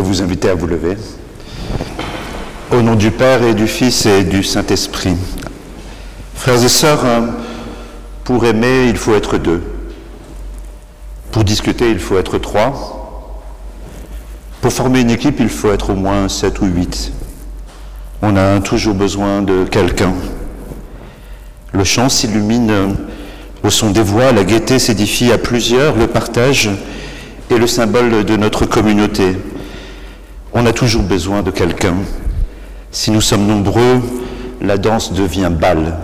vous inviter à vous lever. Au nom du Père et du Fils et du Saint-Esprit. Frères et sœurs, pour aimer, il faut être deux. Pour discuter, il faut être trois. Pour former une équipe, il faut être au moins 7 ou 8. On a toujours besoin de quelqu'un. Le chant s'illumine au son des voix, la gaieté s'édifie à plusieurs, le partage est le symbole de notre communauté. On a toujours besoin de quelqu'un. Si nous sommes nombreux, la danse devient bal.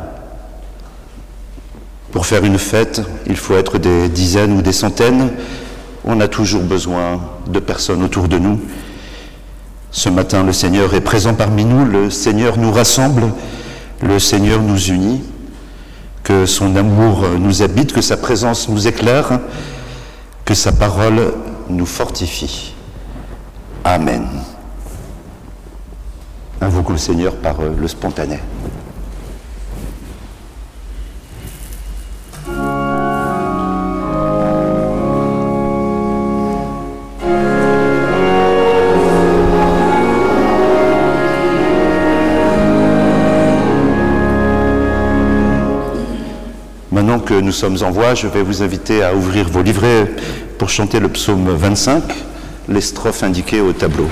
Pour faire une fête, il faut être des dizaines ou des centaines. On a toujours besoin de personnes autour de nous. Ce matin, le Seigneur est présent parmi nous, le Seigneur nous rassemble, le Seigneur nous unit. Que son amour nous habite, que sa présence nous éclaire, que sa parole nous fortifie. Amen. Invoquons le Seigneur par le spontané. Maintenant que nous sommes en voix, je vais vous inviter à ouvrir vos livrets pour chanter le psaume 25, les strophes indiquées au tableau.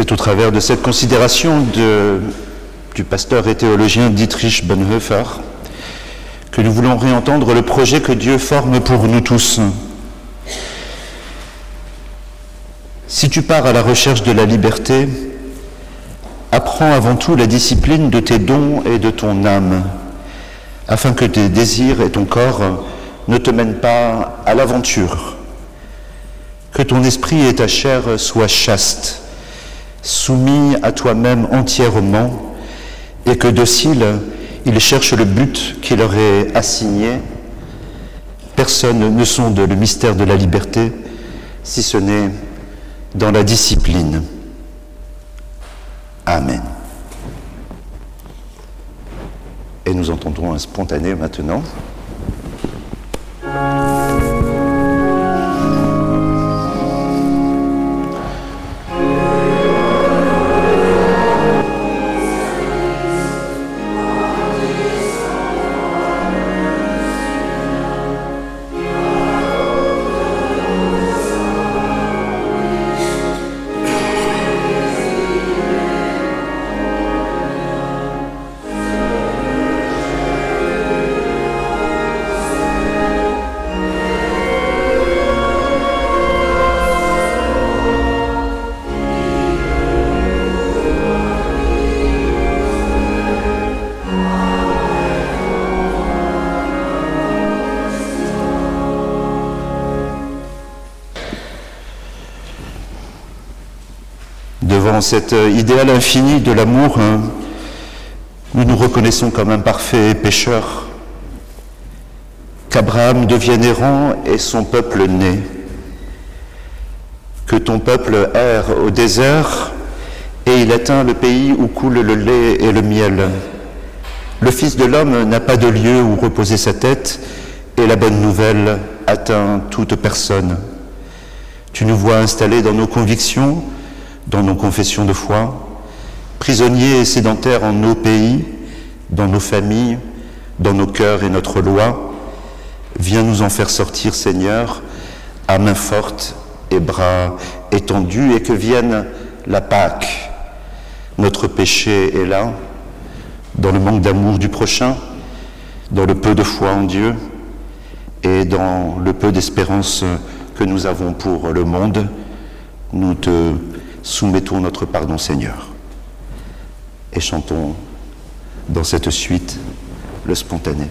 C'est au travers de cette considération du pasteur et théologien Dietrich Bonhoeffer que nous voulons réentendre le projet que Dieu forme pour nous tous. Si tu pars à la recherche de la liberté, apprends avant tout la discipline de tes dons et de ton âme, afin que tes désirs et ton corps ne te mènent pas à l'aventure. Que ton esprit et ta chair soient chastes, soumis à toi-même entièrement, et que dociles, ils cherchent le but qui leur est assigné. Personne ne sonde le mystère de la liberté, si ce n'est dans la discipline. Amen. Et nous entendrons un spontané maintenant. Devant cet idéal infini de l'amour, nous nous reconnaissons comme imparfaits pécheurs, qu'Abraham devienne errant et son peuple né, que ton peuple erre au désert et il atteint le pays où coule le lait et le miel. Le Fils de l'homme n'a pas de lieu où reposer sa tête et la bonne nouvelle atteint toute personne. Tu nous vois installés dans nos convictions, dans nos confessions de foi, prisonniers et sédentaires en nos pays, dans nos familles, dans nos cœurs et notre loi. Viens nous en faire sortir, Seigneur, à main forte et bras étendus, et que vienne la Pâque. Notre péché est là, dans le manque d'amour du prochain, dans le peu de foi en Dieu et dans le peu d'espérance que nous avons pour le monde. Nous te soumettons notre pardon, Seigneur, et chantons dans cette suite le spontané.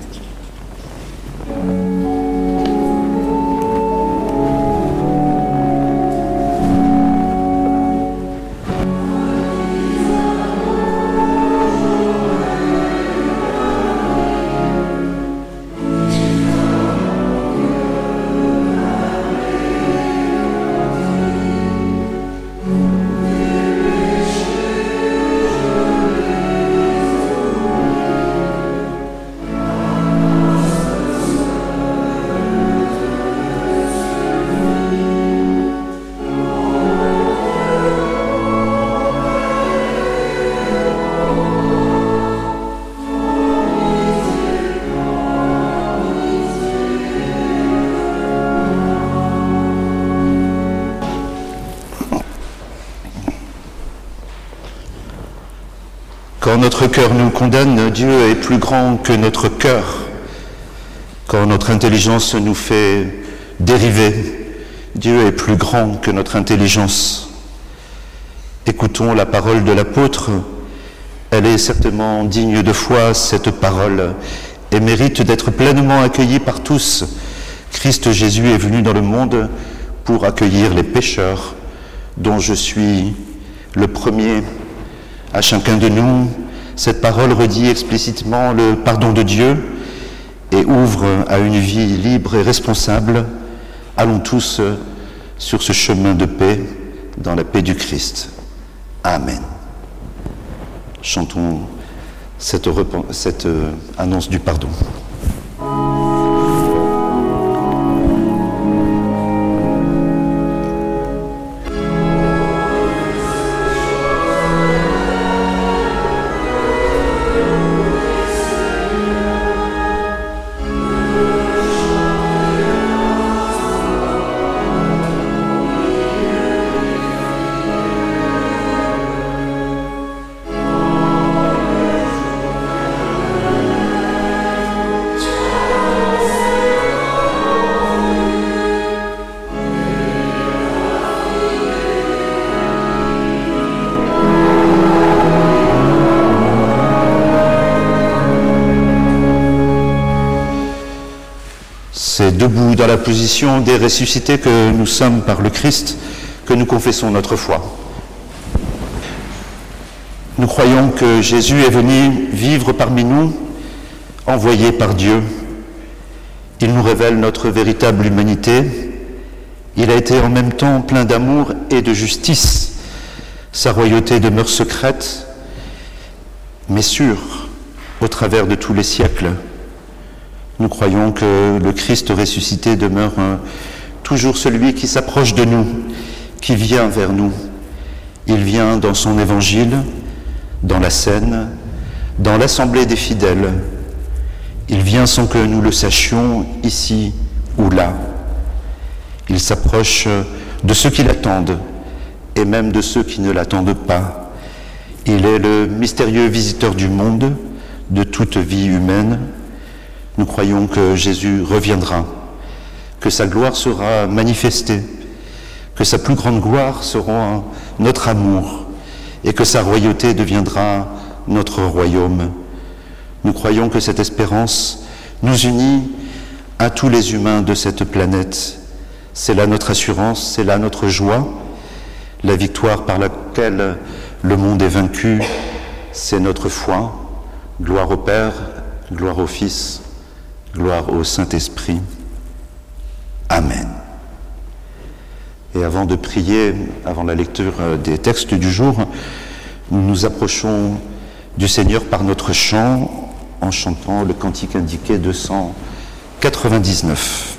Quand notre cœur nous condamne, Dieu est plus grand que notre cœur. Quand notre intelligence nous fait dériver, Dieu est plus grand que notre intelligence. Écoutons la parole de l'apôtre. Elle est certainement digne de foi, cette parole, et mérite d'être pleinement accueillie par tous. Christ Jésus est venu dans le monde pour accueillir les pécheurs, dont je suis le premier. À chacun de nous, cette parole redit explicitement le pardon de Dieu et ouvre à une vie libre et responsable. Allons tous sur ce chemin de paix, dans la paix du Christ. Amen. Chantons cette annonce du pardon. C'est debout dans la position des ressuscités que nous sommes par le Christ que nous confessons notre foi. Nous croyons que Jésus est venu vivre parmi nous, envoyé par Dieu. Il nous révèle notre véritable humanité. Il a été en même temps plein d'amour et de justice. Sa royauté demeure secrète, mais sûre, au travers de tous les siècles. Nous croyons que le Christ ressuscité demeure toujours celui qui s'approche de nous, qui vient vers nous. Il vient dans son évangile, dans la scène, dans l'assemblée des fidèles. Il vient sans que nous le sachions, ici ou là. Il s'approche de ceux qui l'attendent, et même de ceux qui ne l'attendent pas. Il est le mystérieux visiteur du monde, de toute vie humaine. Nous croyons que Jésus reviendra, que sa gloire sera manifestée, que sa plus grande gloire sera notre amour, et que sa royauté deviendra notre royaume. Nous croyons que cette espérance nous unit à tous les humains de cette planète. C'est là notre assurance, c'est là notre joie. La victoire par laquelle le monde est vaincu, c'est notre foi. Gloire au Père, gloire au Fils, gloire au Saint-Esprit. Amen. Et avant de prier, avant la lecture des textes du jour, nous nous approchons du Seigneur par notre chant, en chantant le cantique indiqué 299.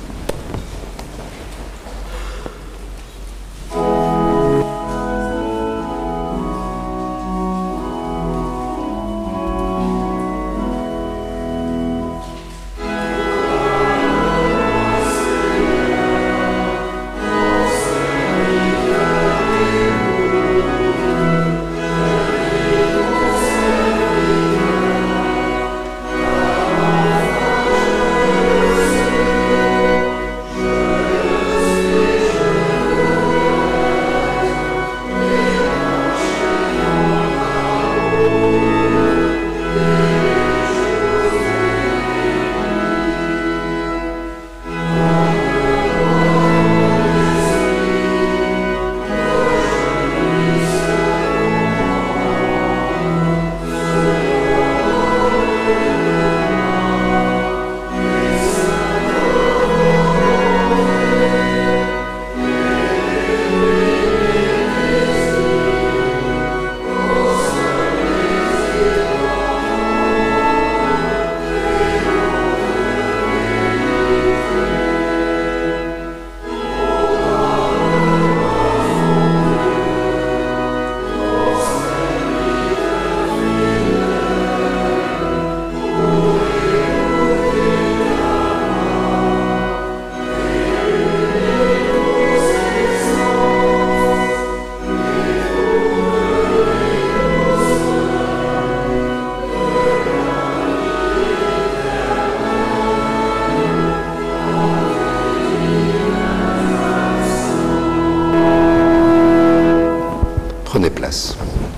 Prenez place.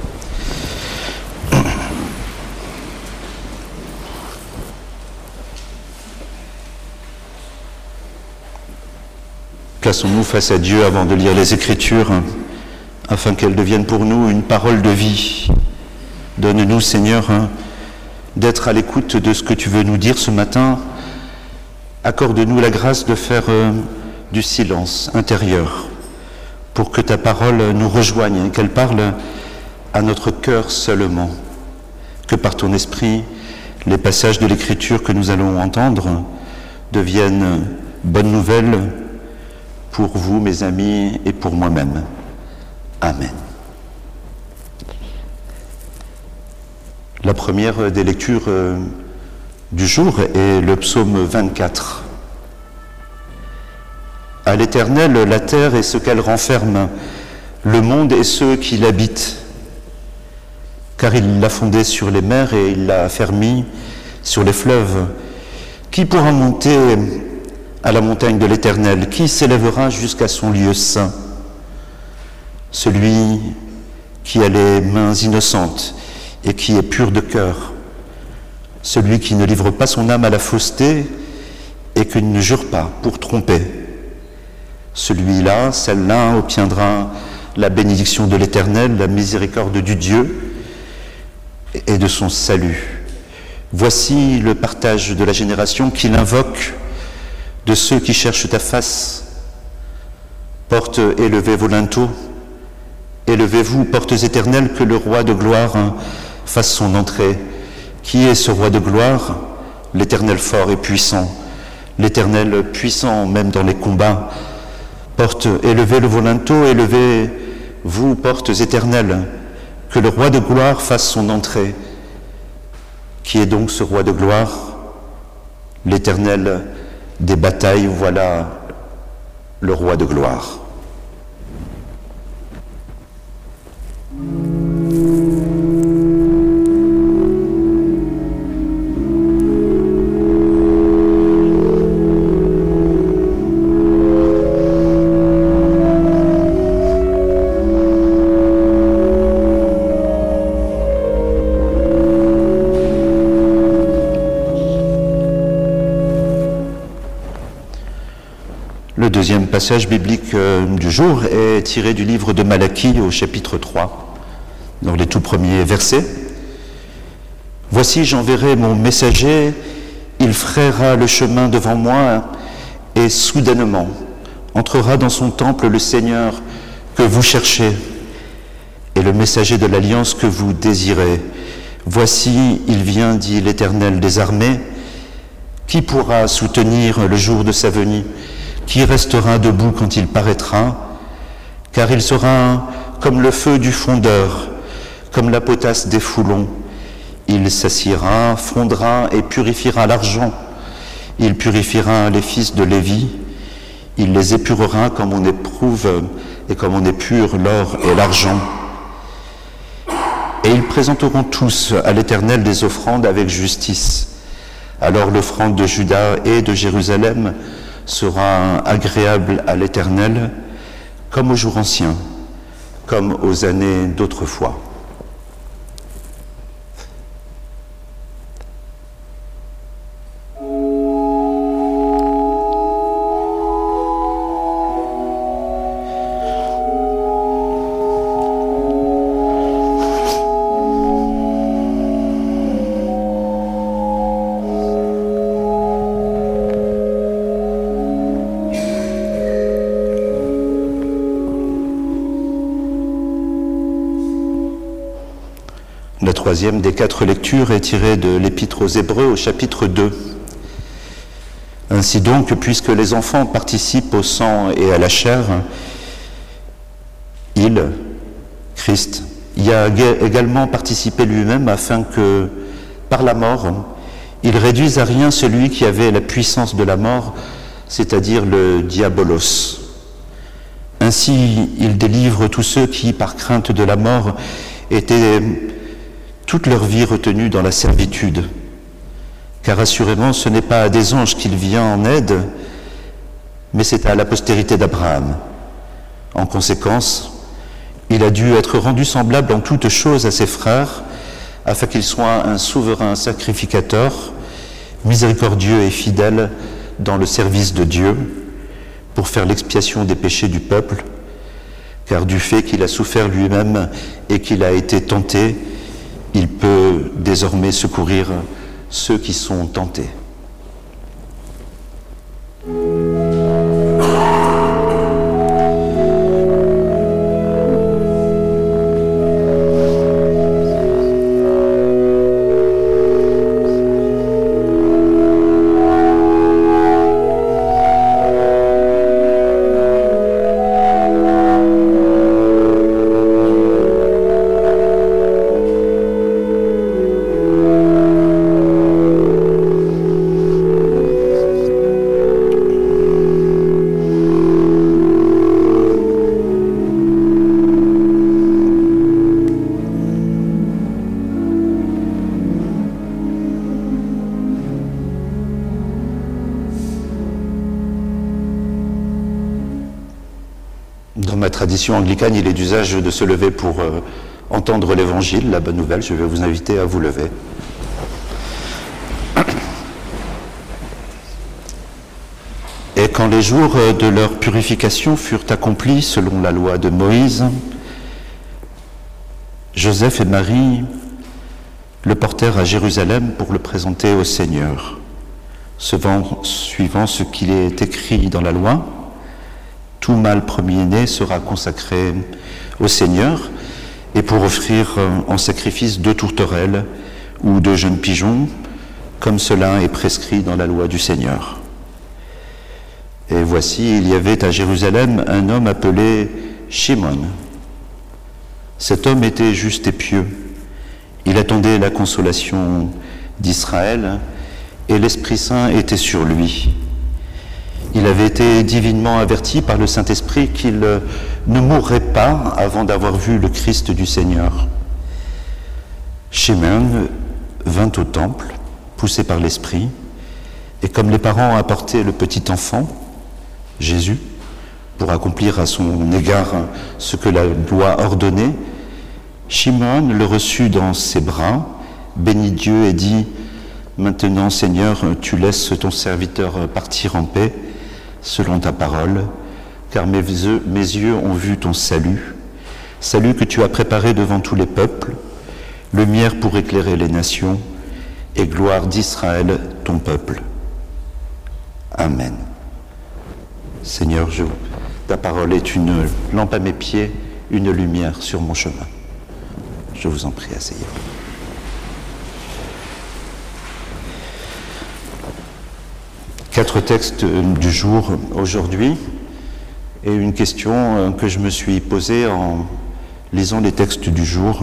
Plaçons-nous face à Dieu avant de lire les Écritures, afin qu'elles deviennent pour nous une parole de vie. Donne-nous, Seigneur, d'être à l'écoute de ce que tu veux nous dire ce matin. Accorde-nous la grâce de faire du silence intérieur, pour que ta parole nous rejoigne et qu'elle parle à notre cœur seulement. Que par ton esprit, les passages de l'Écriture que nous allons entendre deviennent bonnes nouvelles pour vous, mes amis, et pour moi-même. Amen. La première des lectures du jour est le psaume 24. À l'Éternel, la terre et ce qu'elle renferme, le monde et ceux qui l'habitent. Car il l'a fondé sur les mers et il l'a affermi sur les fleuves. Qui pourra monter à la montagne de l'Éternel? Qui s'élèvera jusqu'à son lieu saint? Celui qui a les mains innocentes et qui est pur de cœur. Celui qui ne livre pas son âme à la fausseté et qu'il ne jure pas pour tromper. Celui-là, celle-là obtiendra la bénédiction de l'Éternel, la miséricorde du Dieu et de son salut. Voici le partage de la génération qu'il invoque de ceux qui cherchent ta face. Portes élevées vos linteaux, élevez-vous, portes éternelles, que le roi de gloire fasse son entrée. Qui est ce roi de gloire? L'Éternel fort et puissant, l'Éternel puissant même dans les combats. Portes, élevez vos linteaux, élevez-vous, portes éternelles, que le roi de gloire fasse son entrée. Qui est donc ce roi de gloire? L'Éternel des batailles, voilà le roi de gloire. Le deuxième passage biblique du jour est tiré du livre de Malachie au chapitre 3, dans les tout premiers versets. « Voici, j'enverrai mon messager, il frayera le chemin devant moi, et soudainement entrera dans son temple le Seigneur que vous cherchez, et le messager de l'alliance que vous désirez. Voici, il vient, dit l'Éternel des armées. Qui pourra soutenir le jour de sa venue ? Qui restera debout quand il paraîtra? Car il sera comme le feu du fondeur, comme la potasse des foulons. Il s'assiera, fondra et purifiera l'argent. Il purifiera les fils de Lévi. Il les épurera comme on éprouve et comme on épure l'or et l'argent. Et ils présenteront tous à l'Éternel des offrandes avec justice. Alors l'offrande de Juda et de Jérusalem sera agréable à l'Éternel, comme aux jours anciens, comme aux années d'autrefois. La troisième des 4 lectures est tirée de l'Épître aux Hébreux au chapitre 2. Ainsi donc, puisque les enfants participent au sang et à la chair, il, Christ, y a également participé lui-même afin que, par la mort, il réduise à rien celui qui avait la puissance de la mort, c'est-à-dire le diabolos. Ainsi, il délivre tous ceux qui, par crainte de la mort, étaient toute leur vie retenue dans la servitude. Car assurément, ce n'est pas à des anges qu'il vient en aide, mais c'est à la postérité d'Abraham. En conséquence, il a dû être rendu semblable en toutes choses à ses frères, afin qu'il soit un souverain sacrificateur, miséricordieux et fidèle dans le service de Dieu, pour faire l'expiation des péchés du peuple, car du fait qu'il a souffert lui-même et qu'il a été tenté, il peut désormais secourir ceux qui sont tentés. Dans ma tradition anglicane, il est d'usage de se lever pour entendre l'évangile, la bonne nouvelle. Je vais vous inviter à vous lever. quand les jours de leur purification furent accomplis selon la loi de Moïse, Joseph et Marie le portèrent à Jérusalem pour le présenter au Seigneur, suivant ce qu'il est écrit dans la loi. Tout mâle premier-né sera consacré au Seigneur, et pour offrir en sacrifice 2 tourterelles ou 2 jeunes pigeons, comme cela est prescrit dans la loi du Seigneur. Et voici, il y avait à Jérusalem un homme appelé Shimon. Cet homme était juste et pieux. Il attendait la consolation d'Israël, et l'Esprit Saint était sur lui. Il avait été divinement averti par le Saint-Esprit qu'il ne mourrait pas avant d'avoir vu le Christ du Seigneur. Shimon vint au temple, poussé par l'Esprit, et comme les parents apportaient le petit enfant, Jésus, pour accomplir à son égard ce que la loi ordonnait, Shimon le reçut dans ses bras, bénit Dieu et dit : « Maintenant, Seigneur, tu laisses ton serviteur partir en paix, selon ta parole, car mes yeux ont vu ton salut, salut que tu as préparé devant tous les peuples, lumière pour éclairer les nations, et gloire d'Israël, ton peuple. » Amen. Seigneur, ta parole est une lampe à mes pieds, une lumière sur mon chemin. Je vous en prie, asseyez-vous. Quatre textes du jour aujourd'hui et une question que je me suis posée en lisant les textes du jour,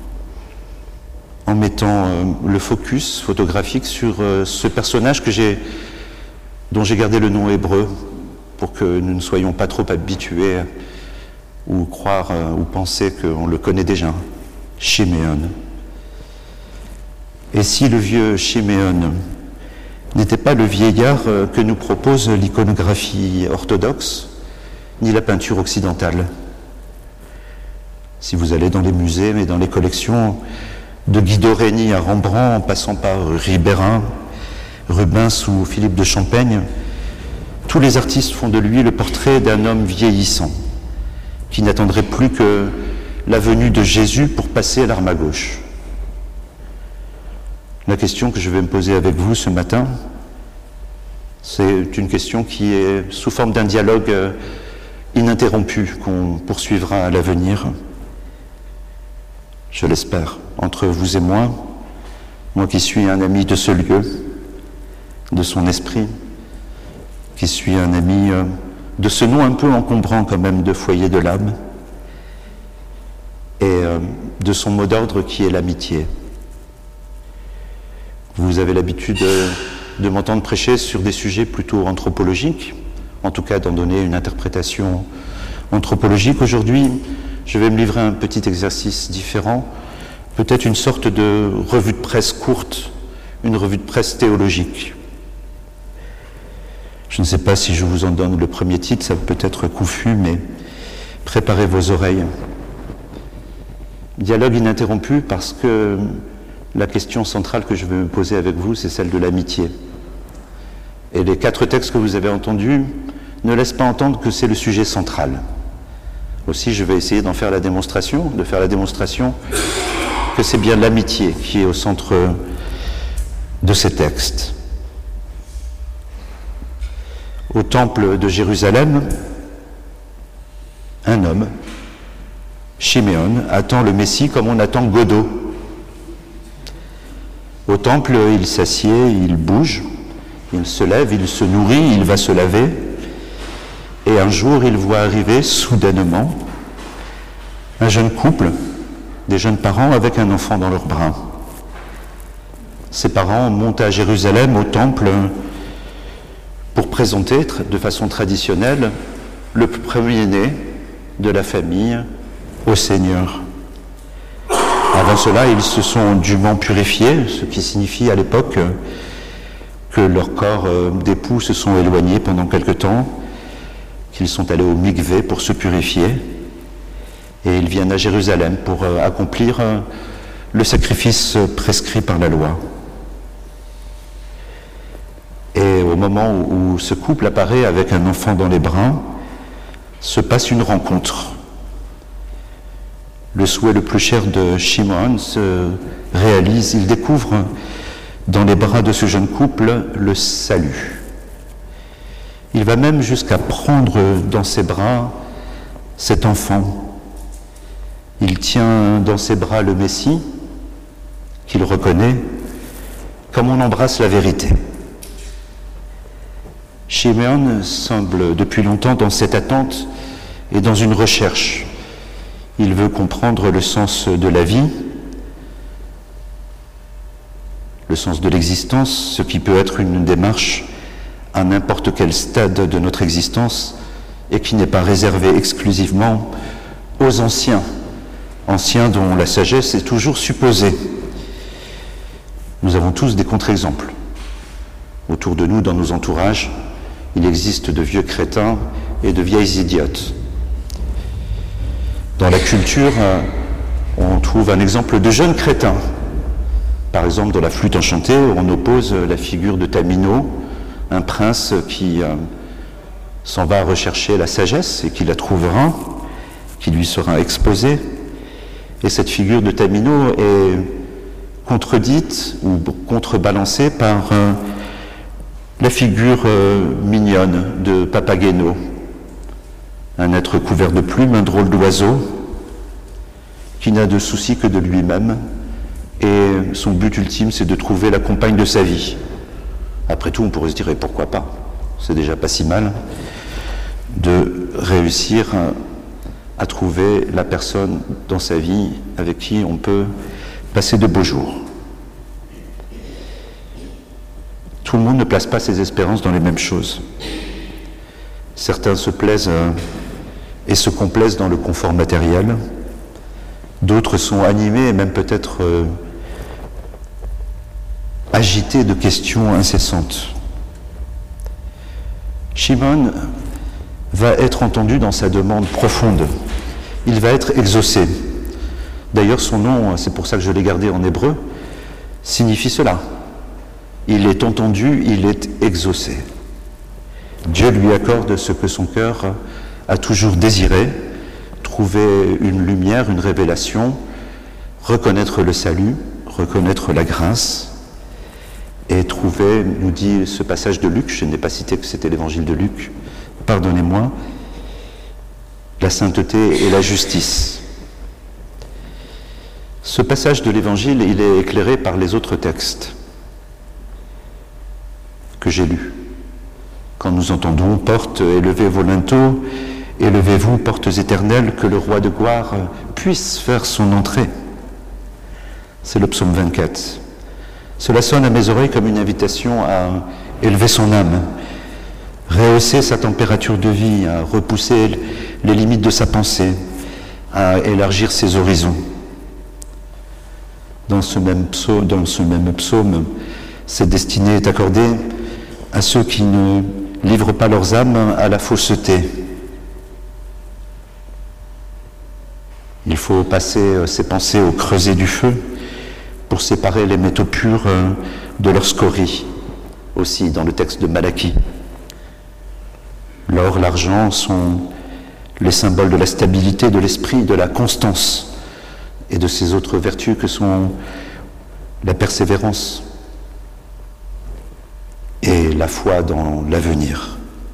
en mettant le focus photographique sur ce personnage dont j'ai gardé le nom hébreu pour que nous ne soyons pas trop habitués ou croire ou penser qu'on le connaît déjà, Chiméon. Et si le vieux Chiméon n'était pas le vieillard que nous propose l'iconographie orthodoxe, ni la peinture occidentale. Si vous allez dans les musées, mais dans les collections de Guido Reni à Rembrandt, en passant par Ribérin, Rubens ou Philippe de Champaigne, tous les artistes font de lui le portrait d'un homme vieillissant, qui n'attendrait plus que la venue de Jésus pour passer à l'arme à gauche. La question que je vais me poser avec vous ce matin, c'est une question qui est sous forme d'un dialogue ininterrompu qu'on poursuivra à l'avenir, je l'espère, entre vous et moi qui suis un ami de ce lieu, de son esprit, qui suis un ami de ce nom un peu encombrant quand même de foyer de l'âme, et de son mot d'ordre qui est l'amitié. Vous avez l'habitude de m'entendre prêcher sur des sujets plutôt anthropologiques, en tout cas d'en donner une interprétation anthropologique. Aujourd'hui, je vais me livrer à un petit exercice différent, peut-être une sorte de revue de presse courte, une revue de presse théologique. Je ne sais pas si je vous en donne le premier titre, ça peut être confus, mais préparez vos oreilles. Dialogue ininterrompu parce que la question centrale que je vais me poser avec vous, c'est celle de l'amitié. Et les 4 textes que vous avez entendus ne laissent pas entendre que c'est le sujet central. Aussi, je vais essayer de faire la démonstration que c'est bien l'amitié qui est au centre de ces textes. Au temple de Jérusalem, un homme, Chiméon, attend le Messie comme on attend Godot. Au temple, il s'assied, il bouge, il se lève, il se nourrit, il va se laver. Et un jour, il voit arriver soudainement un jeune couple, des jeunes parents avec un enfant dans leurs bras. Ces parents montent à Jérusalem, au temple, pour présenter de façon traditionnelle le premier-né de la famille au Seigneur. Avant cela, ils se sont dûment purifiés, ce qui signifie à l'époque que leurs corps d'époux se sont éloignés pendant quelque temps, qu'ils sont allés au mikvé pour se purifier, et ils viennent à Jérusalem pour accomplir le sacrifice prescrit par la loi. Et au moment où ce couple apparaît avec un enfant dans les bras, se passe une rencontre. Le souhait le plus cher de Shimon se réalise. Il découvre dans les bras de ce jeune couple le salut. Il va même jusqu'à prendre dans ses bras cet enfant. Il tient dans ses bras le Messie, qu'il reconnaît, comme on embrasse la vérité. Shimon semble depuis longtemps dans cette attente et dans une recherche. Il veut comprendre le sens de la vie, le sens de l'existence, ce qui peut être une démarche à n'importe quel stade de notre existence et qui n'est pas réservé exclusivement aux anciens dont la sagesse est toujours supposée. Nous avons tous des contre-exemples. Autour de nous, dans nos entourages, il existe de vieux crétins et de vieilles idiotes. Dans la culture, on trouve un exemple de jeunes crétins. Par exemple, dans la flûte enchantée, on oppose la figure de Tamino, un prince qui s'en va rechercher la sagesse et qui la trouvera, qui lui sera exposée. Et cette figure de Tamino est contredite ou contrebalancée par la figure mignonne de Papageno, un être couvert de plumes, un drôle d'oiseau, qui n'a de souci que de lui-même, et son but ultime, c'est de trouver la compagne de sa vie. Après tout, on pourrait se dire, et pourquoi pas? C'est déjà pas si mal de réussir à trouver la personne dans sa vie avec qui on peut passer de beaux jours. Tout le monde ne place pas ses espérances dans les mêmes choses. Certains se plaisent et se complaisent dans le confort matériel. D'autres sont animés et même peut-être agités de questions incessantes. Shimon va être entendu dans sa demande profonde. Il va être exaucé. D'ailleurs, son nom, c'est pour ça que je l'ai gardé en hébreu, signifie cela. Il est entendu, il est exaucé. Dieu lui accorde ce que son cœur a toujours désiré, trouver une lumière, une révélation, reconnaître le salut, reconnaître la grâce, et trouver, nous dit ce passage de Luc, je n'ai pas cité que c'était l'évangile de Luc, pardonnez-moi, la sainteté et la justice. Ce passage de l'évangile, il est éclairé par les autres textes que j'ai lus. Quand nous entendons « Portes, élevez vos linteaux, élevez-vous, portes éternelles, que le roi de gloire puisse faire son entrée ». C'est le psaume 24. Cela sonne à mes oreilles comme une invitation à élever son âme, rehausser sa température de vie, à repousser les limites de sa pensée, à élargir ses horizons. Dans ce même psaume, cette destinée est accordée à ceux qui ne livrent pas leurs âmes à la fausseté. Il faut passer ses pensées au creuset du feu pour séparer les métaux purs de leur scorie, aussi dans le texte de Malachie. L'or, l'argent sont les symboles de la stabilité de l'esprit, de la constance et de ces autres vertus que sont la persévérance et la foi dans l'avenir.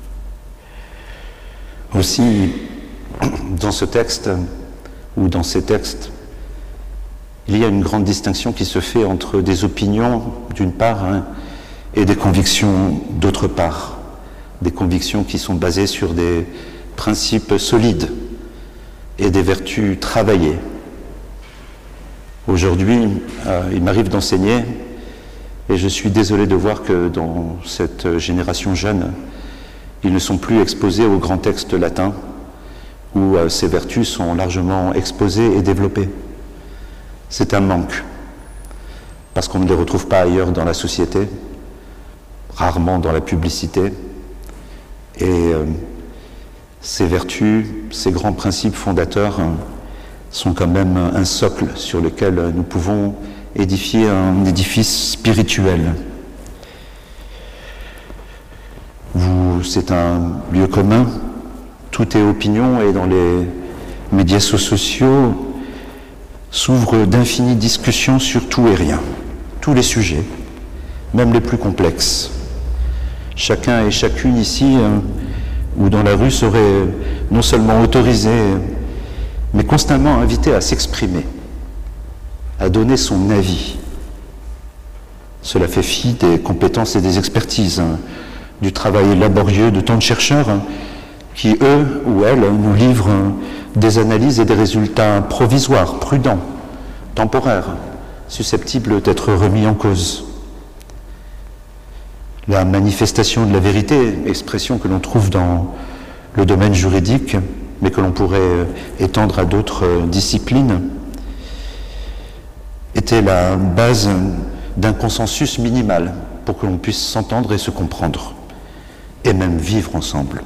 Aussi, dans ce texte, ou dans ces textes, il y a une grande distinction qui se fait entre des opinions, d'une part, et des convictions, d'autre part. Des convictions qui sont basées sur des principes solides et des vertus travaillées. Aujourd'hui, il m'arrive d'enseigner, et je suis désolé de voir que dans cette génération jeune, ils ne sont plus exposés aux grands textes latins, où ces vertus sont largement exposées et développées. C'est un manque, parce qu'on ne les retrouve pas ailleurs dans la société, rarement dans la publicité, et ces vertus, ces grands principes fondateurs sont quand même un socle sur lequel nous pouvons édifier un édifice spirituel. c'est un lieu commun, tout est opinion, et dans les médias sociaux s'ouvrent d'infinies discussions sur tout et rien, tous les sujets, même les plus complexes. Chacun et chacune ici ou dans la rue serait non seulement autorisé, mais constamment invité à s'exprimer, à donner son avis. Cela fait fi des compétences et des expertises, du travail laborieux de tant de chercheurs qui, eux ou elles, nous livrent des analyses et des résultats provisoires, prudents, temporaires, susceptibles d'être remis en cause. La manifestation de la vérité, expression que l'on trouve dans le domaine juridique, mais que l'on pourrait étendre à d'autres disciplines, était la base d'un consensus minimal pour que l'on puisse s'entendre et se comprendre, et même vivre ensemble.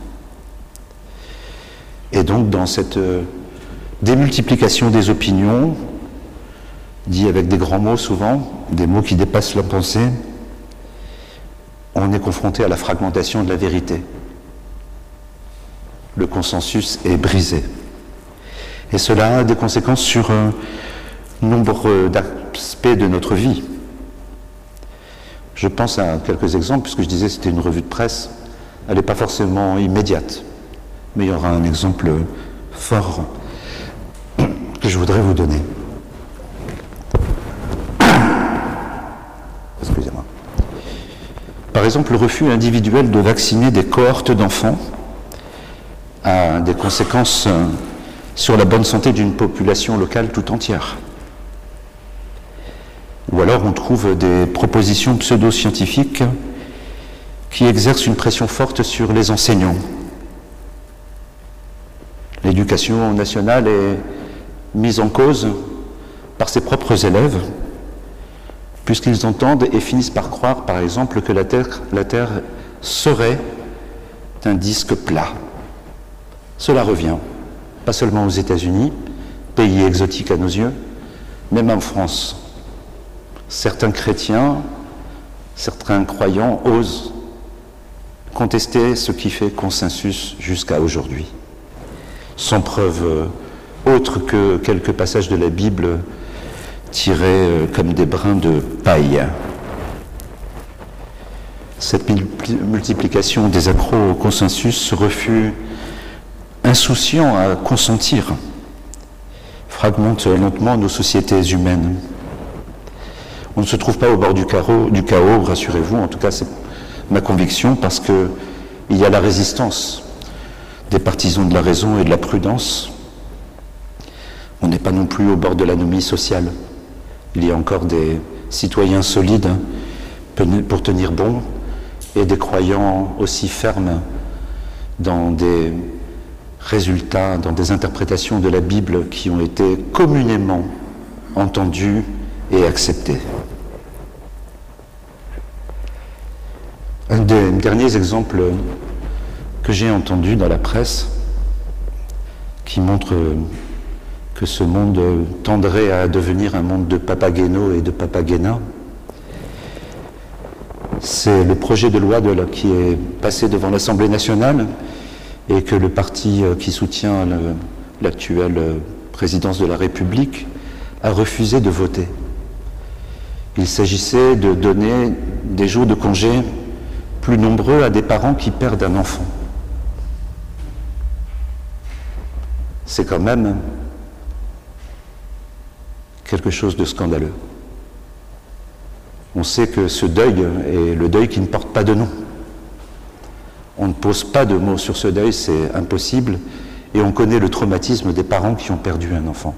Et donc, dans cette démultiplication des opinions, dit avec des grands mots souvent, des mots qui dépassent la pensée, on est confronté à la fragmentation de la vérité. Le consensus est brisé. Et cela a des conséquences sur nombre d'aspects de notre vie. Je pense à quelques exemples, puisque je disais que c'était une revue de presse. Elle n'est pas forcément immédiate, mais il y aura un exemple fort que je voudrais vous donner. Excusez-moi. Par exemple, le refus individuel de vacciner des cohortes d'enfants a des conséquences sur la bonne santé d'une population locale tout entière. Ou alors on trouve des propositions pseudo-scientifiques qui exercent une pression forte sur les enseignants. L'éducation nationale est mise en cause par ses propres élèves, puisqu'ils entendent et finissent par croire, par exemple, que la Terre serait un disque plat. Cela revient, pas seulement aux États-Unis, pays exotique à nos yeux, même en France. Certains chrétiens, certains croyants osent contester ce qui fait consensus jusqu'à aujourd'hui, sans preuve autre que quelques passages de la Bible tirés comme des brins de paille. Cette multiplication des accros au consensus, ce refus insouciant à consentir, fragmente lentement nos sociétés humaines. On ne se trouve pas au bord du chaos, rassurez-vous, en tout cas c'est ma conviction, parce qu'il y a la résistance des partisans de la raison et de la prudence. On n'est pas non plus au bord de l'anomie sociale. Il y a encore des citoyens solides pour tenir bon et des croyants aussi fermes dans des résultats, dans des interprétations de la Bible qui ont été communément entendues et acceptées. Un des derniers exemples que j'ai entendu dans la presse qui montre que ce monde tendrait à devenir un monde de Papageno et de Papagena, c'est le projet de loi qui est passé devant l'Assemblée nationale et que le parti qui soutient l'actuelle présidence de la République a refusé de voter. Il s'agissait de donner des jours de congé plus nombreux à des parents qui perdent un enfant. C'est quand même quelque chose de scandaleux. On sait que ce deuil est le deuil qui ne porte pas de nom. On ne pose pas de mots sur ce deuil, c'est impossible, et on connaît le traumatisme des parents qui ont perdu un enfant.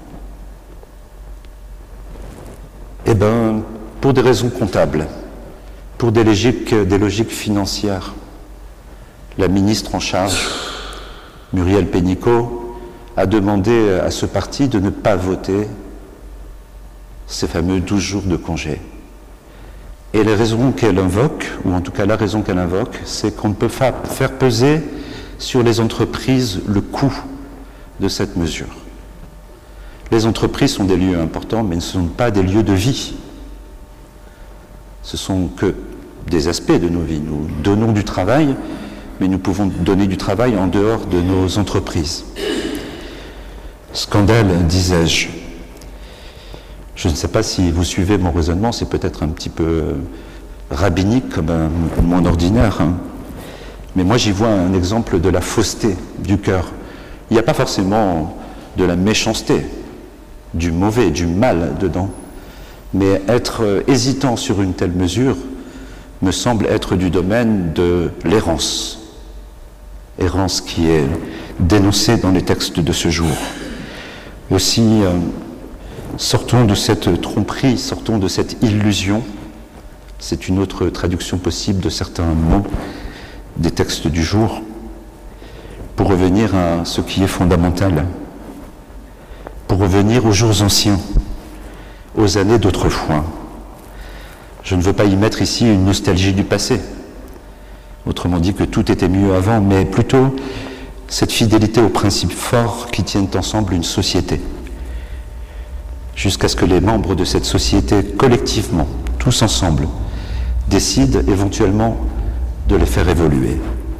Eh bien, pour des raisons comptables, pour des logiques financières, la ministre en charge, Muriel Pénicaud, a demandé à ce parti de ne pas voter ces fameux 12 jours de congé. Et les raisons qu'elle invoque, ou en tout cas la raison qu'elle invoque, c'est qu'on ne peut pas faire peser sur les entreprises le coût de cette mesure. Les entreprises sont des lieux importants, mais ne sont pas des lieux de vie. Ce sont que des aspects de nos vies. Nous donnons du travail, mais nous pouvons donner du travail en dehors de nos entreprises. Scandale, disais-je. Je ne sais pas si vous suivez mon raisonnement, c'est peut-être un petit peu rabbinique comme un monde ordinaire, hein. Mais moi j'y vois un exemple de la fausseté du cœur. Il n'y a pas forcément de la méchanceté, du mauvais, du mal dedans, mais être hésitant sur une telle mesure me semble être du domaine de l'errance. Errance qui est dénoncée dans les textes de ce jour. Aussi, sortons de cette tromperie, sortons de cette illusion. C'est une autre traduction possible de certains mots des textes du jour, pour revenir à ce qui est fondamental, pour revenir aux jours anciens, aux années d'autrefois. Je ne veux pas y mettre ici une nostalgie du passé, autrement dit que tout était mieux avant, mais plutôt cette fidélité aux principes forts qui tiennent ensemble une société, jusqu'à ce que les membres de cette société, collectivement, tous ensemble, décident éventuellement de les faire évoluer.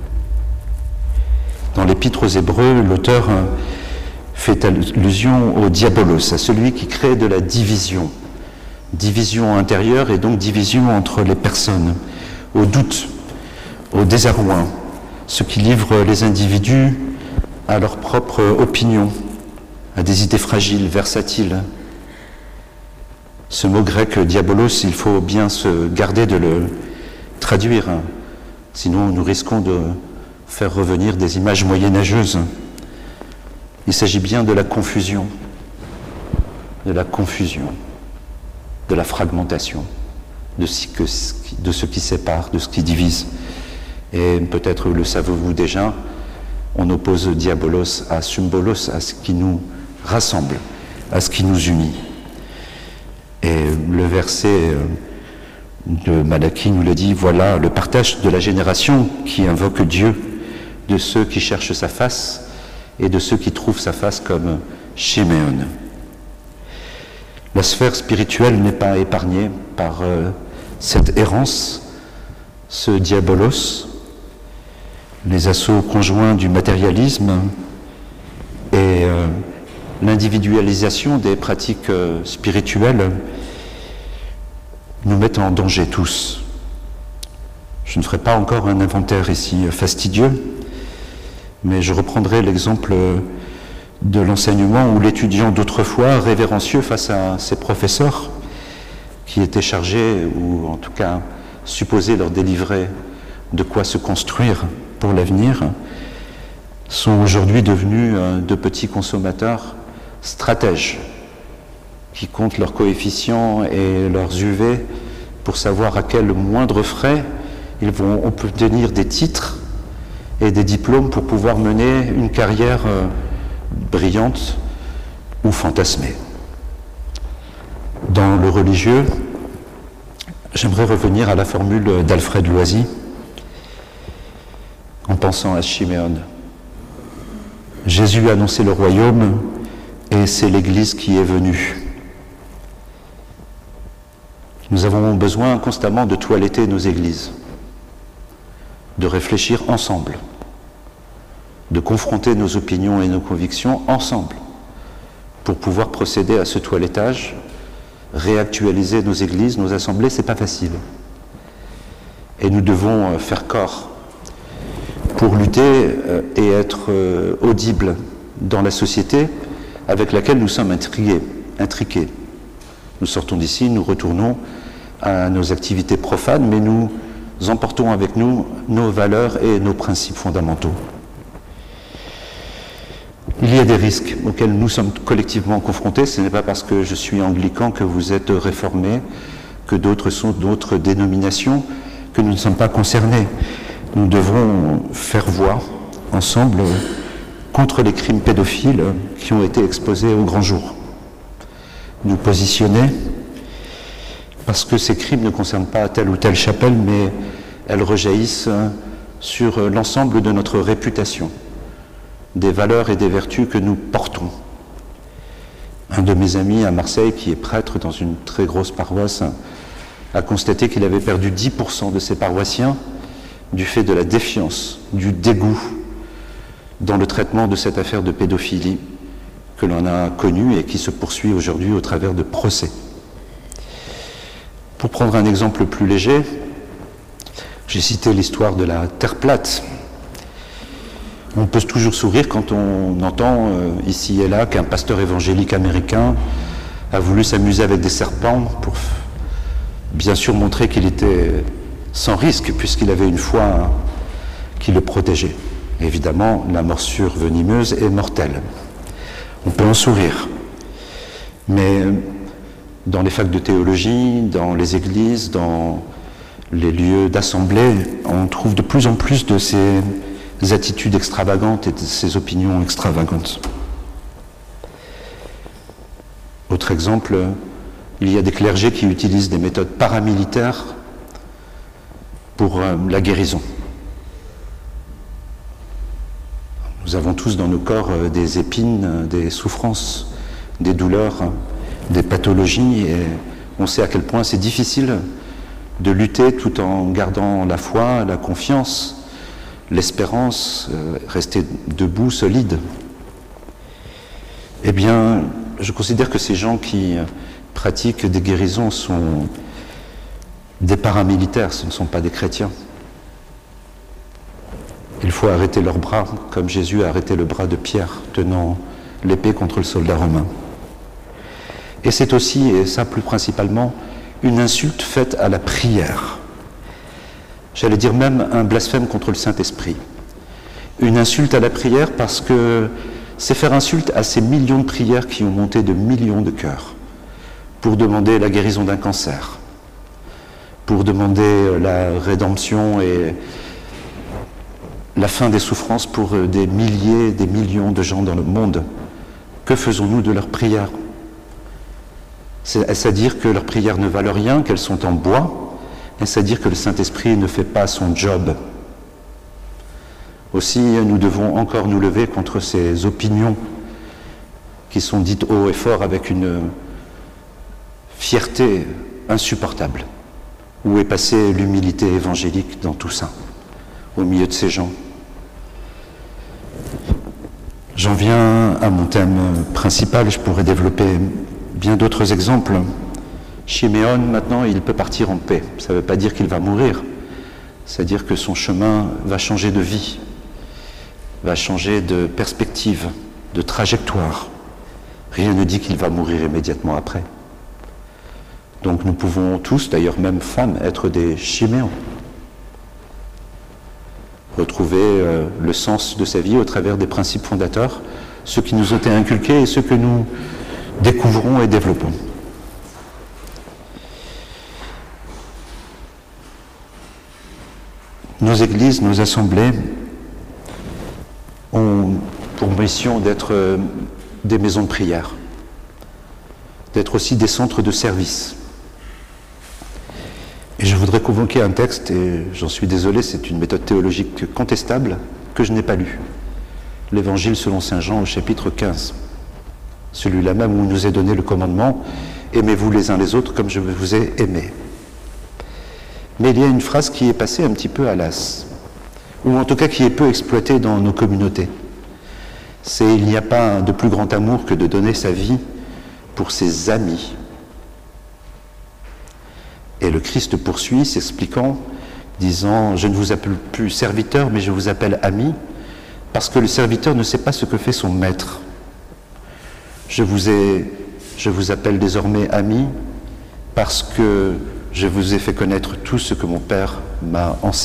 Dans l'Épître aux Hébreux, l'auteur fait allusion au diabolos, à celui qui crée de la division. Division intérieure et donc division entre les personnes, au doute, au désarroi, ce qui livre les individus à leur propre opinion, à des idées fragiles, versatiles. Ce mot grec diabolos, il faut bien se garder de le traduire, sinon nous risquons de faire revenir des images moyenâgeuses. Il s'agit bien de la confusion, de la fragmentation, de ce qui sépare, de ce qui divise. Et peut-être le savez-vous déjà, on oppose diabolos à symbolos, à ce qui nous rassemble, à ce qui nous unit. Et le verset de Malachie nous le dit, voilà le partage de la génération qui invoque Dieu, de ceux qui cherchent sa face et de ceux qui trouvent sa face comme Shiméon. La sphère spirituelle n'est pas épargnée par cette errance, ce diabolos, les assauts conjoints du matérialisme et l'individualisation des pratiques spirituelles nous mettent en danger tous. Je ne ferai pas encore un inventaire ici fastidieux, mais je reprendrai l'exemple de l'enseignement où l'étudiant d'autrefois, révérencieux face à ses professeurs, qui étaient chargés, ou en tout cas supposés leur délivrer de quoi se construire pour l'avenir, sont aujourd'hui devenus de petits consommateurs stratèges, qui comptent leurs coefficients et leurs UV pour savoir à quel moindre frais ils vont obtenir des titres et des diplômes pour pouvoir mener une carrière brillante ou fantasmée. Dans le religieux, j'aimerais revenir à la formule d'Alfred Loisy en pensant à Shiméon. Jésus a annoncé le royaume et c'est l'Église qui est venue. Nous avons besoin constamment de toiletter nos églises, de réfléchir ensemble, de confronter nos opinions et nos convictions ensemble pour pouvoir procéder à ce toilettage, réactualiser nos églises, nos assemblées, c'est pas facile. Et nous devons faire corps pour lutter et être audibles dans la société avec laquelle nous sommes intriqués. Nous sortons d'ici, nous retournons à nos activités profanes, mais nous emportons avec nous nos valeurs et nos principes fondamentaux. Il y a des risques auxquels nous sommes collectivement confrontés. Ce n'est pas parce que je suis anglican que vous êtes réformé, que d'autres sont d'autres dénominations, que nous ne sommes pas concernés. Nous devrons faire voix ensemble contre les crimes pédophiles qui ont été exposés au grand jour. Nous positionner parce que ces crimes ne concernent pas telle ou telle chapelle, mais elles rejaillissent sur l'ensemble de notre réputation, des valeurs et des vertus que nous portons. Un de mes amis à Marseille, qui est prêtre dans une très grosse paroisse, a constaté qu'il avait perdu 10% de ses paroissiens du fait de la défiance, du dégoût dans le traitement de cette affaire de pédophilie que l'on a connue et qui se poursuit aujourd'hui au travers de procès. Pour prendre un exemple plus léger, j'ai cité l'histoire de la Terre plate. On peut toujours sourire quand on entend ici et là qu'un pasteur évangélique américain a voulu s'amuser avec des serpents pour bien sûr montrer qu'il était sans risque puisqu'il avait une foi qui le protégeait. Évidemment, la morsure venimeuse est mortelle. On peut en sourire. Mais dans les facs de théologie, dans les églises, dans les lieux d'assemblée, on trouve de plus en plus de ces attitudes extravagantes et de ces opinions extravagantes. Autre exemple, il y a des clergés qui utilisent des méthodes paramilitaires pour la guérison. Nous avons tous dans nos corps des épines, des souffrances, des douleurs, des pathologies, et on sait à quel point c'est difficile de lutter tout en gardant la foi, la confiance, l'espérance, rester debout, solide. Eh bien, je considère que ces gens qui pratiquent des guérisons sont des paramilitaires, ce ne sont pas des chrétiens. Il faut arrêter leurs bras, comme Jésus a arrêté le bras de Pierre, tenant l'épée contre le soldat romain. Et c'est aussi, et ça plus principalement, une insulte faite à la prière. J'allais dire même un blasphème contre le Saint-Esprit. Une insulte à la prière parce que c'est faire insulte à ces millions de prières qui ont monté de millions de cœurs pour demander la guérison d'un cancer, pour demander la rédemption et la fin des souffrances pour des milliers, des millions de gens dans le monde. Que faisons-nous de leurs prières ? Est-ce à dire que leurs prières ne valent rien, qu'elles sont en bois ? Est-ce à dire que le Saint-Esprit ne fait pas son job ? Aussi, nous devons encore nous lever contre ces opinions qui sont dites haut et fort avec une fierté insupportable. Où est passée l'humilité évangélique dans tout ça, au milieu de ces gens ? J'en viens à mon thème principal, je pourrais développer bien d'autres exemples. Chiméon, maintenant, il peut partir en paix. Ça ne veut pas dire qu'il va mourir, c'est-à-dire que son chemin va changer de vie, va changer de perspective, de trajectoire. Rien ne dit qu'il va mourir immédiatement après. Donc nous pouvons tous, d'ailleurs même femmes, être des Chiméons. Retrouver le sens de sa vie au travers des principes fondateurs, ceux qui nous ont été inculqués et ceux que nous découvrons et développons. Nos églises, nos assemblées ont pour mission d'être des maisons de prière, d'être aussi des centres de service. Et je voudrais convoquer un texte, et j'en suis désolé, c'est une méthode théologique contestable, que je n'ai pas lu. L'Évangile selon saint Jean au chapitre 15. Celui-là même où il nous est donné le commandement « Aimez-vous les uns les autres comme je vous ai aimés ». Mais il y a une phrase qui est passée un petit peu à l'as, ou en tout cas qui est peu exploitée dans nos communautés. C'est « Il n'y a pas de plus grand amour que de donner sa vie pour ses amis ». Et le Christ poursuit, s'expliquant, disant « Je ne vous appelle plus serviteur, mais je vous appelle ami, parce que le serviteur ne sait pas ce que fait son maître. Je vous appelle désormais ami, parce que je vous ai fait connaître tout ce que mon Père m'a enseigné. »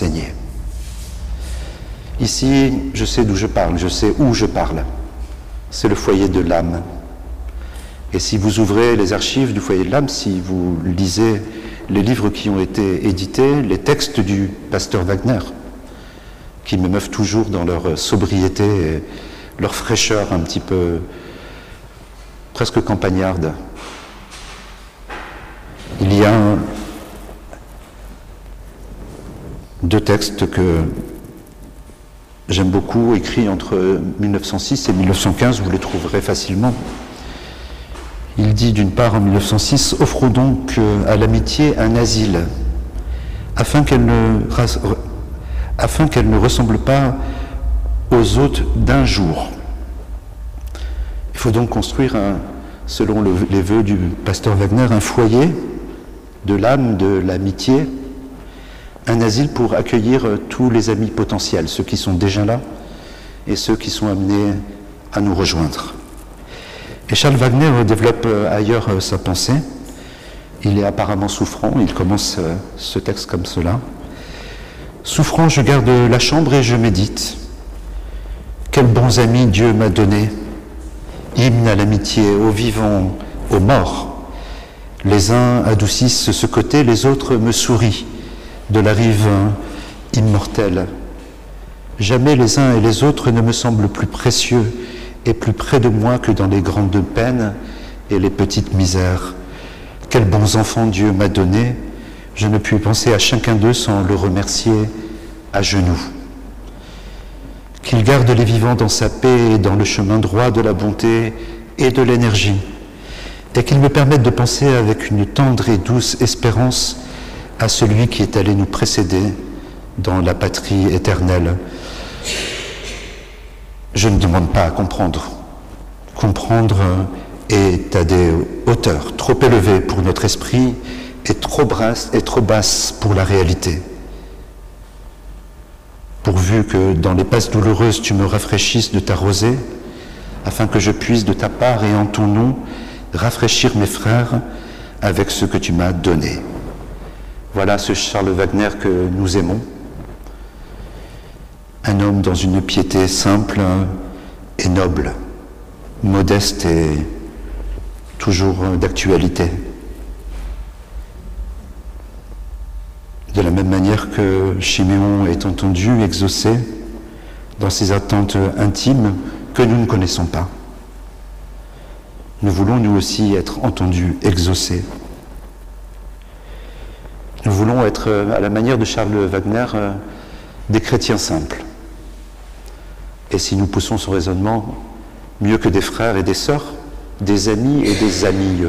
Ici, je sais d'où je parle, je sais où je parle. C'est le foyer de l'âme. Et si vous ouvrez les archives du foyer de l'âme, si vous lisez les livres qui ont été édités, les textes du pasteur Wagner, qui me meuvent toujours dans leur sobriété et leur fraîcheur un petit peu presque campagnarde. Il y a deux textes que j'aime beaucoup, écrits entre 1906 et 1915, vous les trouverez facilement. Il dit d'une part en 1906 « Offrons donc à l'amitié un asile, afin qu'elle afin qu'elle ne ressemble pas aux autres d'un jour. Il faut donc construire, selon les vœux du pasteur Wagner, un foyer de l'âme, de l'amitié, un asile pour accueillir tous les amis potentiels, ceux qui sont déjà là et ceux qui sont amenés à nous rejoindre. Et Charles Wagner développe ailleurs sa pensée. Il est apparemment souffrant, il commence ce texte comme cela. Souffrant, je garde la chambre et je médite. Quels bons amis Dieu m'a donnés, hymne à l'amitié, aux vivants, aux morts. Les uns adoucissent ce côté, les autres me sourient de la rive immortelle. Jamais les uns et les autres ne me semblent plus précieux et plus près de moi que dans les grandes peines et les petites misères. Quels bons enfants Dieu m'a donnés, je ne puis penser à chacun d'eux sans le remercier à genoux. Qu'il garde les vivants dans sa paix et dans le chemin droit de la bonté et de l'énergie, et qu'il me permette de penser avec une tendre et douce espérance à celui qui est allé nous précéder dans la patrie éternelle. Je ne demande pas à comprendre. Comprendre est à des hauteurs trop élevées pour notre esprit et trop basse pour la réalité. Pourvu que dans les passes douloureuses tu me rafraîchisses de ta rosée, afin que je puisse de ta part et en ton nom rafraîchir mes frères avec ce que tu m'as donné. Voilà ce Charles Wagner que nous aimons. Un homme dans une piété simple et noble, modeste et toujours d'actualité. De la même manière que Chiméon est entendu, exaucé dans ses attentes intimes que nous ne connaissons pas. Nous voulons nous aussi être entendus, exaucés. Nous voulons être, à la manière de Charles Wagner, des chrétiens simples. Et si nous poussons ce raisonnement, mieux que des frères et des sœurs, des amis et des amies.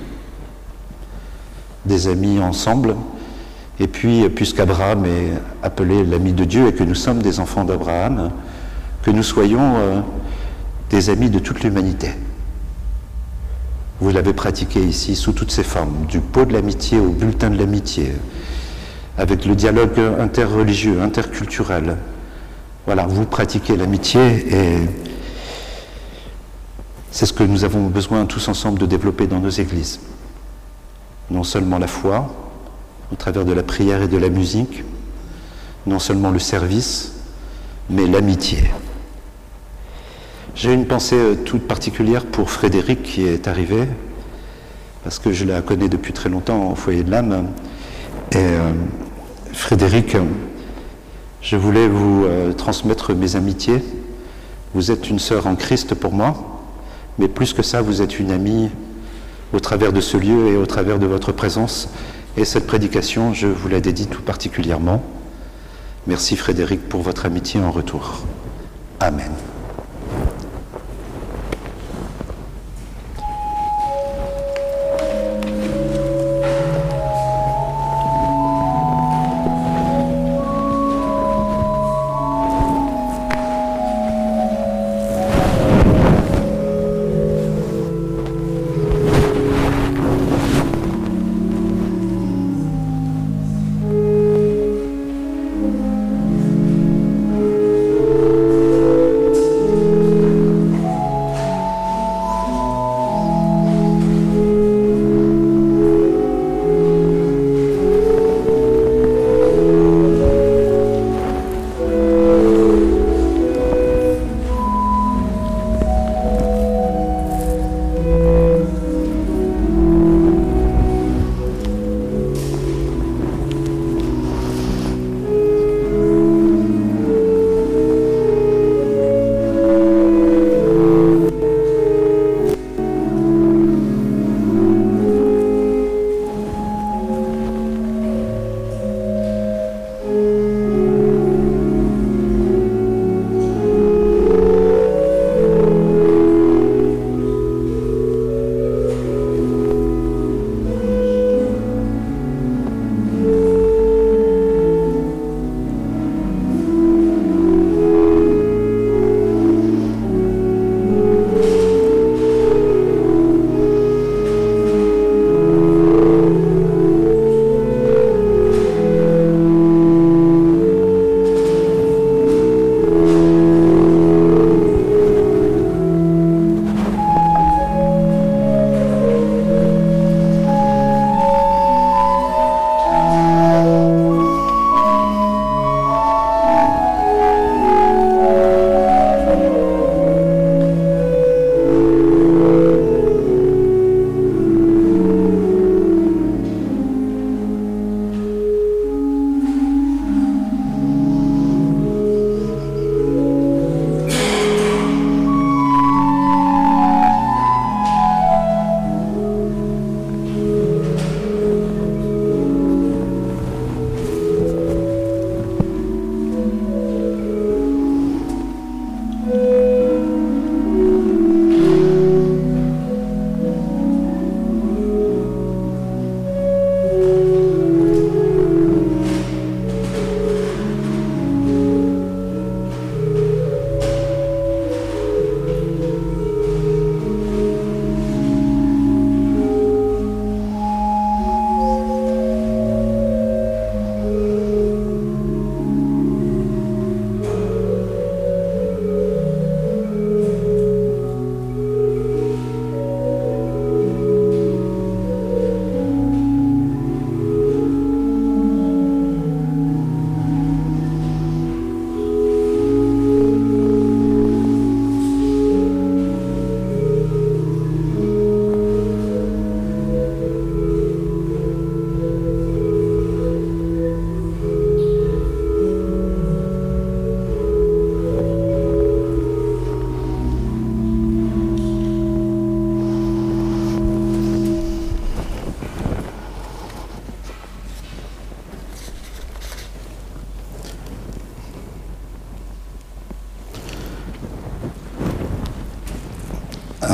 Des amis ensemble. Et puis, puisqu'Abraham est appelé l'ami de Dieu et que nous sommes des enfants d'Abraham, que nous soyons des amis de toute l'humanité. Vous l'avez pratiqué ici sous toutes ses formes, du pot de l'amitié au bulletin de l'amitié, avec le dialogue interreligieux, interculturel. Voilà, vous pratiquez l'amitié et c'est ce que nous avons besoin tous ensemble de développer dans nos églises. Non seulement la foi, au travers de la prière et de la musique, non seulement le service, mais l'amitié. J'ai une pensée toute particulière pour Frédéric qui est arrivé, parce que je la connais depuis très longtemps au foyer de l'âme. Et Frédéric, je voulais vous transmettre mes amitiés. Vous êtes une sœur en Christ pour moi, mais plus que ça, vous êtes une amie au travers de ce lieu et au travers de votre présence. Et cette prédication, je vous la dédie tout particulièrement. Merci Frédéric pour votre amitié en retour. Amen.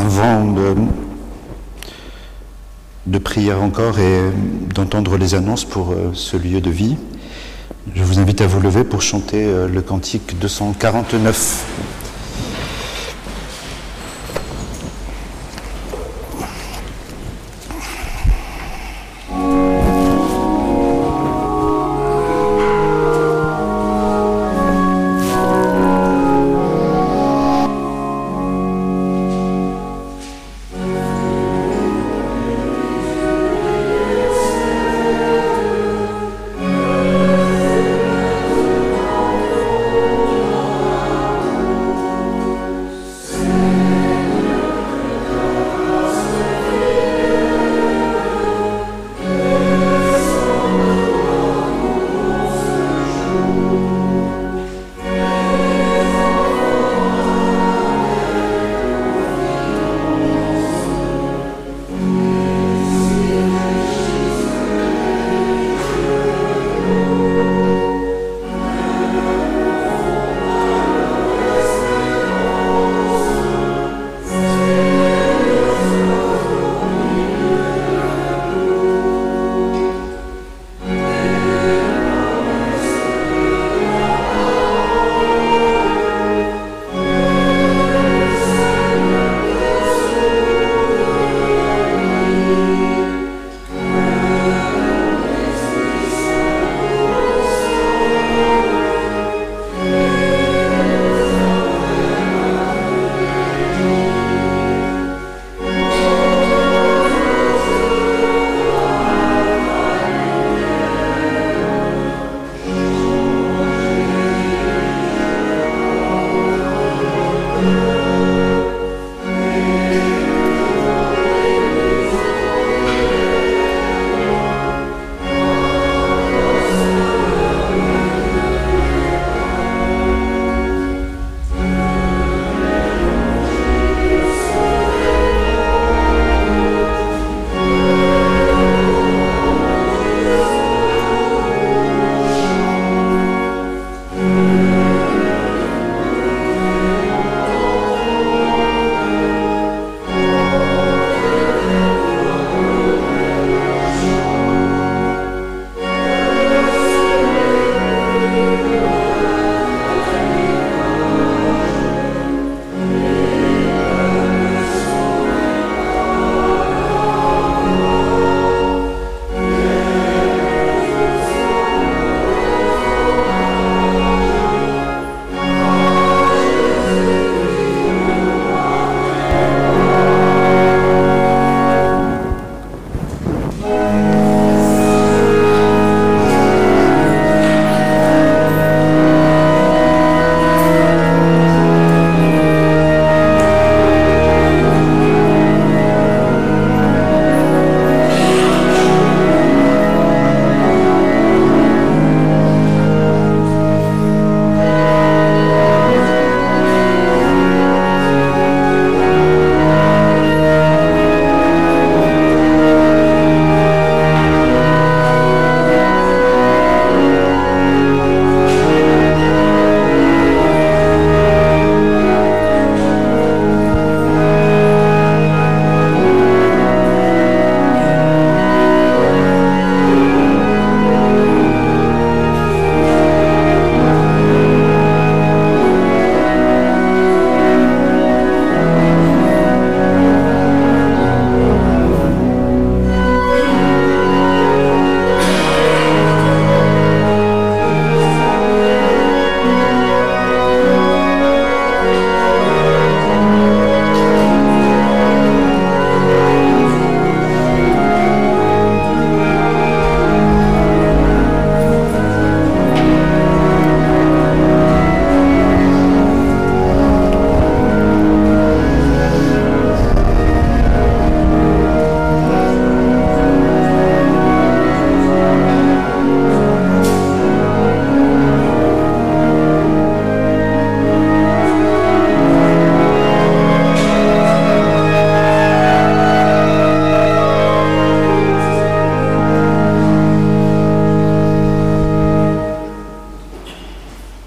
un vent de prière encore et d'entendre les annonces pour ce lieu de vie. Je vous invite à vous lever pour chanter le cantique 249.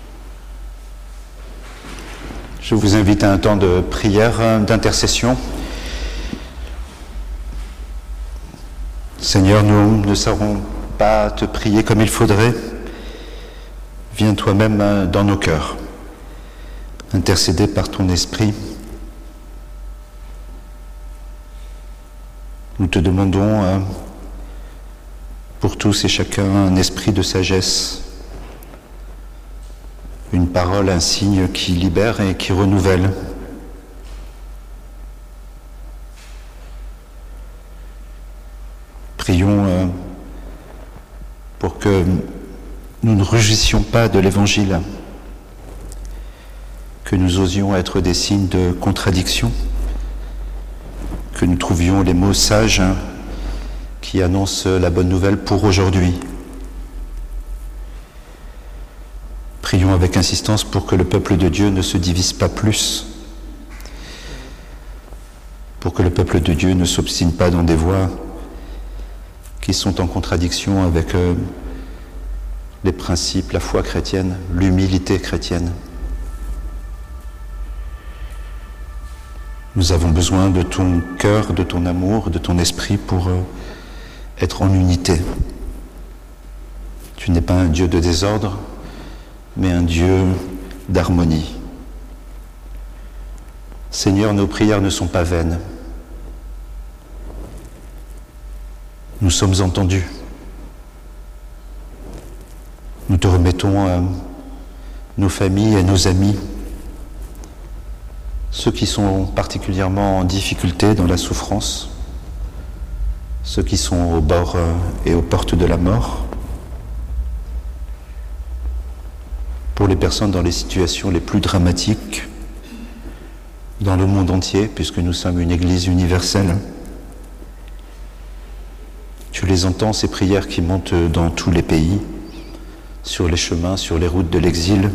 Je vous invite à un temps de prière, d'intercession. Seigneur, nous ne saurons pas te prier comme il faudrait. Viens toi-même dans nos cœurs, intercéder par ton esprit. Nous te demandons pour tous et chacun un esprit de sagesse, une parole, un signe qui libère et qui renouvelle. Prions pour que nous ne rugissions pas de l'Évangile, que nous osions être des signes de contradiction, que nous trouvions les mots sages qui annoncent la bonne nouvelle pour aujourd'hui. Prions avec insistance pour que le peuple de Dieu ne se divise pas plus, pour que le peuple de Dieu ne s'obstine pas dans des voies qui sont en contradiction avec les principes, la foi chrétienne, l'humilité chrétienne. Nous avons besoin de ton cœur, de ton amour, de ton esprit pour être en unité. Tu n'es pas un Dieu de désordre, mais un Dieu d'harmonie. Seigneur, nos prières ne sont pas vaines. Nous sommes entendus. Nous te remettons nos familles et nos amis, ceux qui sont particulièrement en difficulté dans la souffrance, ceux qui sont au bord et aux portes de la mort, pour les personnes dans les situations les plus dramatiques dans le monde entier, puisque nous sommes une Église universelle. Tu les entends, ces prières qui montent dans tous les pays, sur les chemins, sur les routes de l'exil.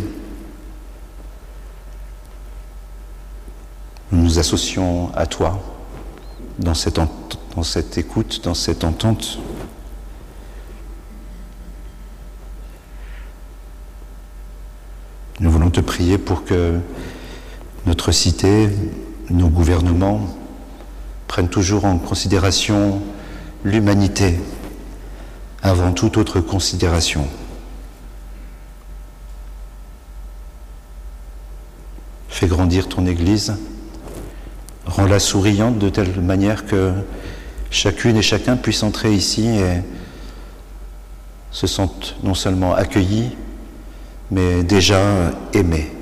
Nous nous associons à toi dans cette écoute, dans cette entente. Nous voulons te prier pour que notre cité, nos gouvernements prennent toujours en considération l'humanité avant toute autre considération. Fais grandir ton Église, rends-la souriante de telle manière que chacune et chacun puisse entrer ici et se sente non seulement accueilli, mais déjà aimé.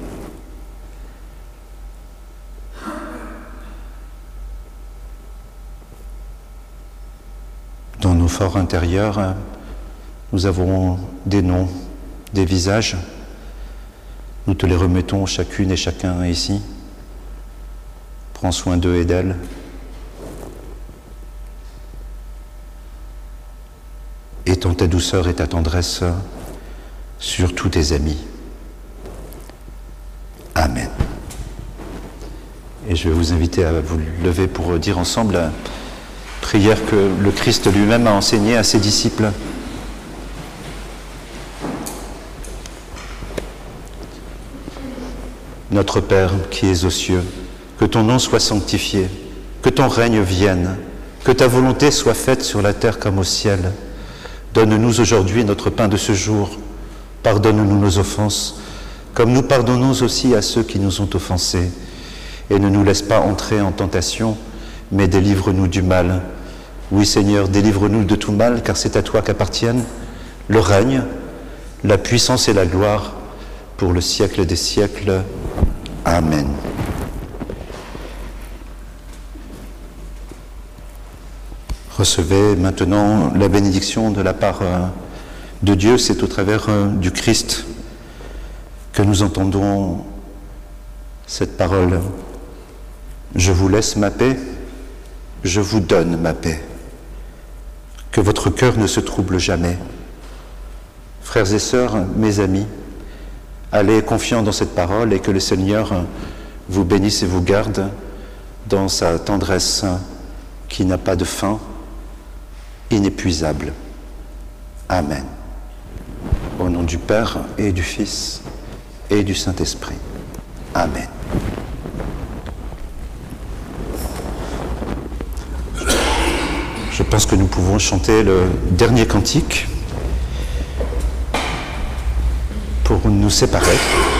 Dans nos forts intérieurs, nous avons des noms, des visages. Nous te les remettons chacune et chacun ici. Prends soin d'eux et d'elles. Étends ta douceur et ta tendresse sur tous tes amis. Amen. Et je vais vous inviter à vous lever pour dire ensemble la prière que le Christ lui-même a enseignée à ses disciples. Notre Père qui es aux cieux, que ton nom soit sanctifié, que ton règne vienne, que ta volonté soit faite sur la terre comme au ciel. Donne-nous aujourd'hui notre pain de ce jour. Pardonne-nous nos offenses, comme nous pardonnons aussi à ceux qui nous ont offensés. Et ne nous laisse pas entrer en tentation, mais délivre-nous du mal. Oui Seigneur, délivre-nous de tout mal, car c'est à toi qu'appartiennent le règne, la puissance et la gloire, pour le siècle des siècles. Amen. Recevez maintenant la bénédiction de la part de Dieu. C'est au travers du Christ que nous entendons cette parole. Je vous laisse ma paix, je vous donne ma paix. Que votre cœur ne se trouble jamais. Frères et sœurs, mes amis, allez confiants dans cette parole et que le Seigneur vous bénisse et vous garde dans sa tendresse qui n'a pas de fin, inépuisable. Amen. Au nom du Père et du Fils et du Saint-Esprit. Amen. je pense que nous pouvons chanter le dernier cantique pour nous séparer.